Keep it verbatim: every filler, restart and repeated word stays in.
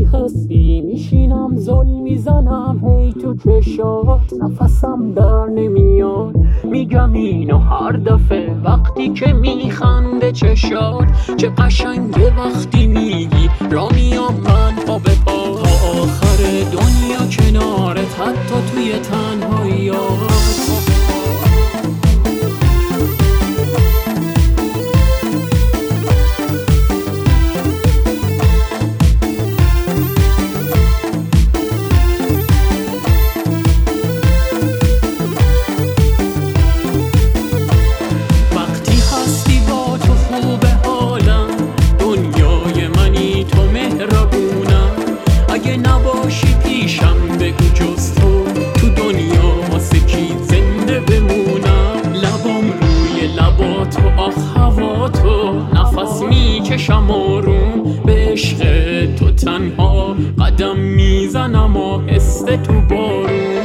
هستی میشینم زل میزنم هی تو چشات، نفسم در نمیاد میگم اینو هر دفعه وقتی که میخنده چشات. چه قشنگه وقتی میگی را میام من پا به پا تا آخر دنیا کنارت، حتی توی تنهاییات. نباشی پیشم بگو جز تو تو دنیا واسه کی زنده بمونم. لبام روی لبات و آخ هوا تو، نفس میکشم آروم به عشق تو، تنها قدم میزنم آهسته تو بارون.